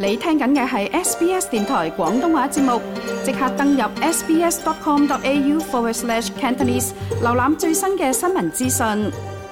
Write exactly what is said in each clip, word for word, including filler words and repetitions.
你聽緊嘅係 S B S 電台廣東話節目，即刻登入 sbs.com.au forward slash Cantonese， 瀏覽最新嘅新聞資訊。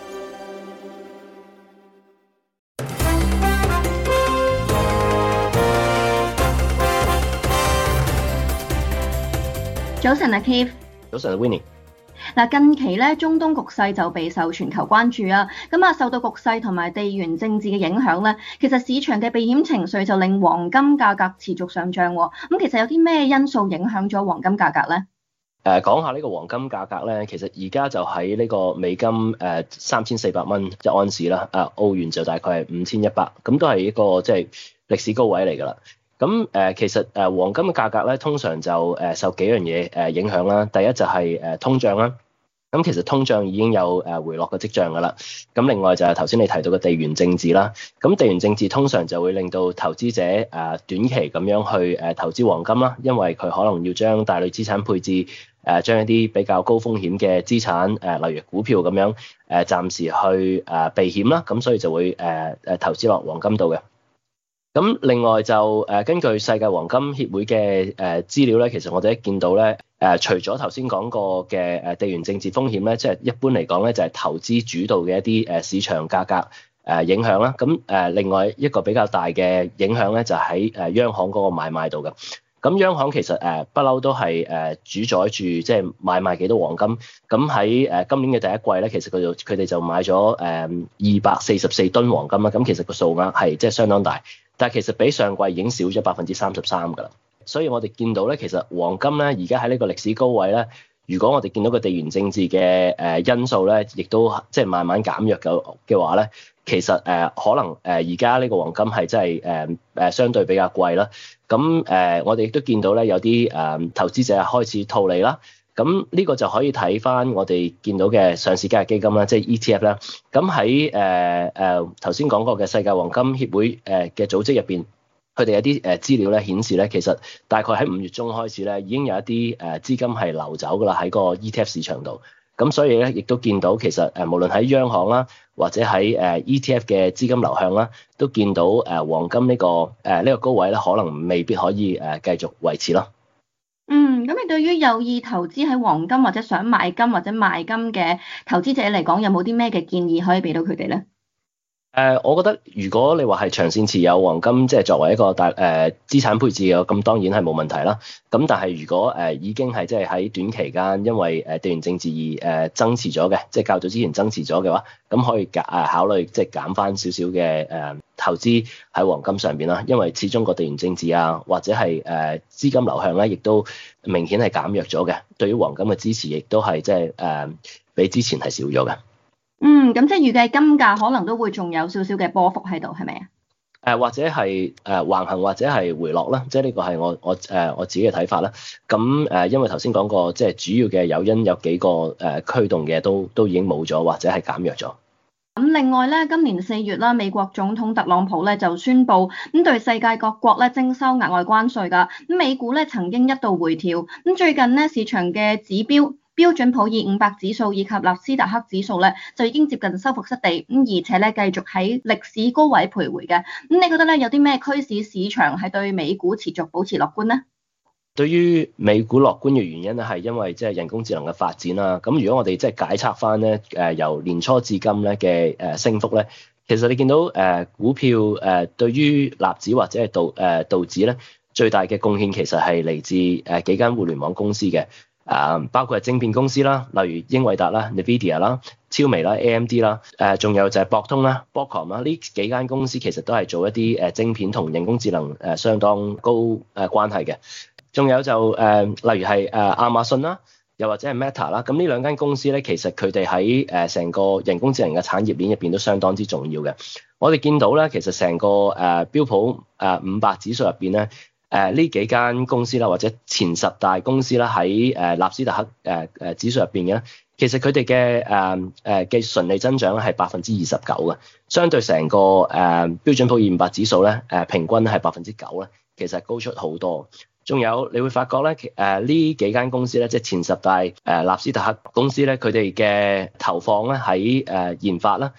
早晨啊 Keith， 早晨啊 Winnie。 嗱，近期咧中東局勢就備受全球關注啊，咁啊受到局勢同埋地緣政治嘅影響咧，其實市場嘅避險情緒就令黃金價格持續上漲。咁其實有啲咩因素影響咗黃金價格咧？ 誒，講下呢個黃金價格咧，其實而家就喺呢個美金誒三千四百蚊一盎司啦，誒澳元就大概係五千一百，咁都係一個即係歷史高位嚟㗎啦。咁誒其實誒黃金嘅價格咧，通常就誒受幾樣嘢誒影響啦。第一就係誒通脹啦。咁其實通脹已經有誒回落嘅跡象㗎啦。咁另外就係頭先你提到嘅地緣政治啦。咁地緣政治通常就會令到投資者誒短期咁樣去誒投資黃金啦，因為佢可能要將大類資產配置誒將一啲比較高風險嘅資產誒例如股票咁樣誒暫時去誒避險啦。咁所以就會誒誒投資落黃金度嘅。咁另外就誒根據世界黃金協會嘅誒資料咧，其實我哋一見到咧誒，除咗頭先講過嘅誒地緣政治風險咧，即係一般嚟講咧就係投資主導嘅一啲誒市場價格誒影響啦。咁誒另外一個比較大嘅影響咧就喺誒央行嗰個買賣度嘅。咁央行其實誒不嬲都係誒主宰住即係買賣幾多黃金。咁喺誒今年嘅第一季咧，其實佢就佢哋就買咗誒二百四十四噸黃金啦。咁其實個數額係即係相當大。但係其實比上季已經少咗百分之三十三㗎啦，所以我哋見到咧，其實黃金咧而家喺呢個歷史高位咧，如果我哋見到個地緣政治嘅誒因素咧，亦都即係慢慢減弱嘅嘅話咧，其實誒可能誒而家呢個黃金係真係誒誒相對比較貴啦。咁誒我哋亦都見到咧有啲誒投資者開始套利啦。咁呢個就可以睇翻我哋見到嘅上市交易基金啦，即係 E T F 啦。咁喺誒誒頭先講過嘅世界黃金協會誒嘅組織入邊，佢哋有啲誒資料咧顯示咧，其實大概喺五月中開始咧，已經有一啲誒資金係流走噶啦喺個 E T F 市場度。咁所以咧，亦都見到其實誒無論喺央行啦，或者喺誒 E T F 嘅資金流向啦，都見到誒黃金呢個誒呢個高位咧，可能未必可以誒繼續維持咯。 嗯，咁你對於有意投資喺黃金或者想買金或者賣金嘅投資者嚟講，有冇啲咩嘅建議可以俾到佢哋咧？ 誒、呃，我覺得如果你話係長線持有黃金，即係作為一個大誒、呃、資產配置嘅，咁當然係冇問題啦。咁但係如果誒、呃、已經係即係喺短期間因為誒地緣政治而誒、呃、增持咗嘅，即係較早之前增持咗嘅話，咁可以減誒考慮即係減翻少少嘅誒投資喺黃金上邊啦。因為始終個地緣政治啊，或者係誒資金流向咧，亦都明顯係減弱咗嘅。對於黃金嘅支持，亦都係即係誒比之前係少咗嘅。 嗯，咁即係預計金價可能都會仲有少少嘅波幅喺度，係咪啊？誒、 呃，或者係誒、呃、橫行，或者係回落啦，即係呢個係我我誒、呃、我自己嘅睇法啦。咁誒、呃，因為頭先講過，即係主要嘅誘因有幾個誒驅動嘅，都都已經冇咗，或者係減弱咗。 咁另外咧，今年四月啦，美國總統特朗普咧就宣布咁對世界各國咧徵收額外關稅㗎。咁美股咧曾經一度回調，咁最近咧市場嘅指標標準普爾五百指數以及納斯達克指數咧就已經接近收復失地，咁而且咧繼續喺歷史高位徘徊嘅。咁你覺得咧有啲咩驅使市場係對美股持續保持樂觀呢？ 對於美股樂觀嘅原因咧，係因為即係人工智能嘅發展啦。咁如果我哋即係解測翻咧，誒由年初至今咧嘅誒升幅咧，其實你見到誒股票誒對於納指或者係道誒道指咧最大嘅貢獻，其實係嚟自誒幾間互聯網公司嘅。誒包括係晶片公司啦，例如英偉達啦、Nvidia 啦、超微啦、A M D 啦，誒仲有就係博通啦、Broadcom 啦，呢幾間公司其實都係做一啲誒晶片同人工智能誒相當高誒關係嘅。仲有就誒例如係誒亞馬遜啦，又或者係 Meta 啦，咁呢兩間公司咧，其實佢哋喺誒成個人工智能嘅產業鏈入邊都相當之重要嘅。我哋見到咧，其實成個誒標普誒五百指數入邊咧。誒呢、呃、幾間公司啦，或者前十大公司啦，喺誒納斯達克誒誒、呃、指數入邊嘅，其實佢哋嘅誒誒嘅純利增長咧係百分之二十九嘅，相對成個誒、呃、標準普爾五百指數咧誒、呃、平均係百分之九咧，其實高出好多。仲有你會發覺咧，誒、呃、呢幾間公司咧，即係前十大誒納斯達克公司咧，佢哋嘅投放咧喺誒研發啦。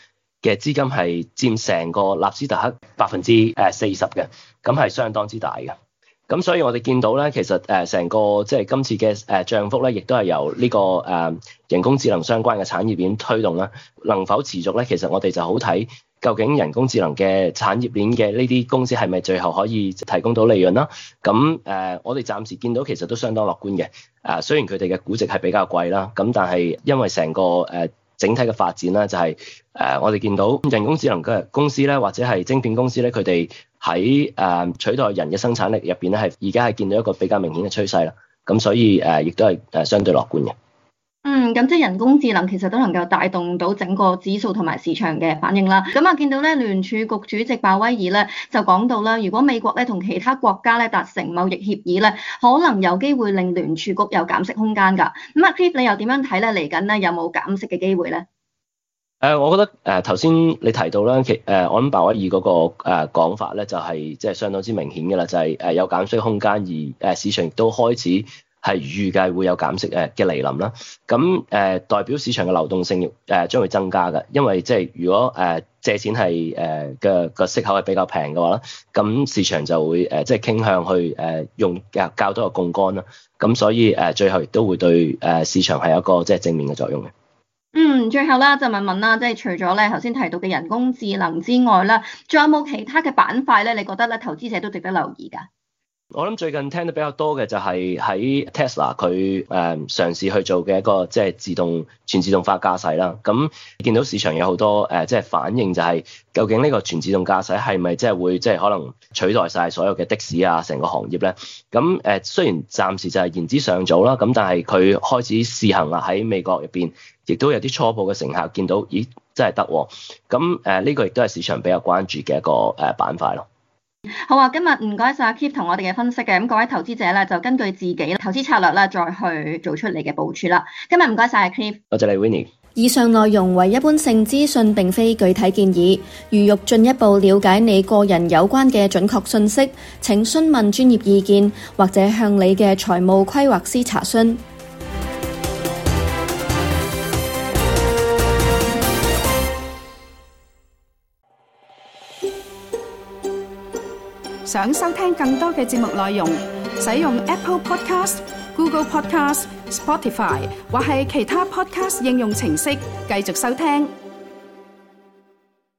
嘅資金係佔成個納斯達克百分之誒四十嘅，咁係相當之大嘅。咁所以我哋見到咧，其實誒成個即係今次嘅誒漲幅咧，亦都係由呢個誒人工智能相關嘅產業鏈推動啦。能否持續咧？其實我哋就好睇究竟人工智能嘅產業鏈嘅呢啲公司係咪最後可以提供到利潤啦？咁誒，我哋暫時見到其實都相當樂觀嘅。誒，雖然佢哋嘅估值係比較貴啦，咁但係因為成個誒整體嘅發展咧，就係誒我哋見到人工智能嘅公司咧，或者係晶片公司咧，佢哋喺誒取代人嘅生產力入邊咧，係而家係見到一個比較明顯嘅趨勢啦。咁所以誒，亦都係誒相對樂觀嘅。 嗯，咁即係人工智能其實都能夠帶動到整個指數同埋市場嘅反應啦。咁啊，見到咧聯儲局主席鮑威爾咧就講到啦，如果美國咧同其他國家咧達成貿易協議咧，可能有機會令聯儲局有減息空間㗎。咁啊 Cliff 你又點樣睇咧？嚟緊咧有冇減息嘅機會咧？ 誒、呃，我覺得誒頭先你提到啦，其誒、呃、我諗鮑威爾嗰、那個誒、呃、講法咧，就係即係相當之明顯嘅啦，就係、是、誒有減息空間，而誒、呃、市場亦都開始係預計會有減息誒嘅嚟臨啦。咁誒、呃、代表市場嘅流動性誒、呃、將會增加嘅，因為即係如果誒、呃、借錢係誒嘅個息口係比較平嘅話咧，咁市場就會誒即係傾向去誒、呃、用較較多嘅槓桿啦。咁所以誒、呃、最後亦都會對誒市場係有一個即係正面嘅作用嘅。 嗯，最後啦就問問啦，即係除咗咧頭先提到嘅人工智能之外啦，仲有冇其他嘅板塊咧？你覺得咧投資者都值得留意㗎？ 我諗最近聽得比較多嘅就係喺 Tesla 佢誒嘗試去做嘅一個即係自動全自動化駕駛啦。咁見到市場有好多誒即係反應，就係究竟呢個全自動駕駛係咪即係會即係可能取代晒所有嘅的，的士啊成個行業咧？咁誒雖然暫時就係言之尚早啦，咁但係佢開始試行啦，喺美國入邊亦都有啲初步嘅成效，見到咦真係得喎。咁誒呢個亦都係市場比較關注嘅一個誒板塊咯。 好啊，今日唔該晒 Keith 同我哋嘅分析嘅，咁各位投資者咧就根據自己投資策略咧再去做出嚟嘅部署啦。今日唔該晒 Keith， 多謝你 Winnie。 以上內容為一般性資訊，並非具體建議。如欲進一步了解你個人有關嘅準確信息，請詢問專業意見或者向你嘅財務規劃師查詢。 想收聽更多嘅節目內容，使用 Apple Podcast、Google Podcast、Spotify 或係其他 Podcast 應用程式繼續收聽。